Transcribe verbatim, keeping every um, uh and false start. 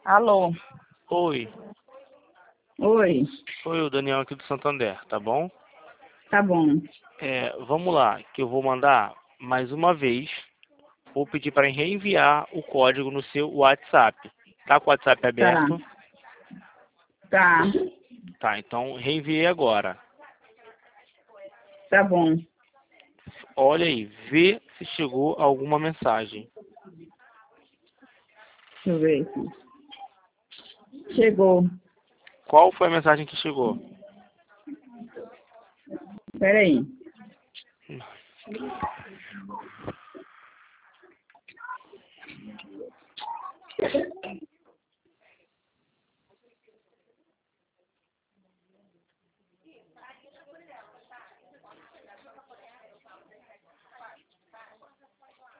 Alô? Oi. Oi, Oi, o Daniel aqui do Santander, tá bom? tá bom. É, vamos lá, que eu vou mandar mais uma vez. Vou pedir para reenviar o código no seu WhatsApp. Tá com o WhatsApp Tá, aberto? tá, Tá, então reenviei agora. tá bom. Olha aí, vê se chegou alguma mensagem. Deixa eu ver aqui. Chegou. Qual foi a mensagem que chegou? Peraí.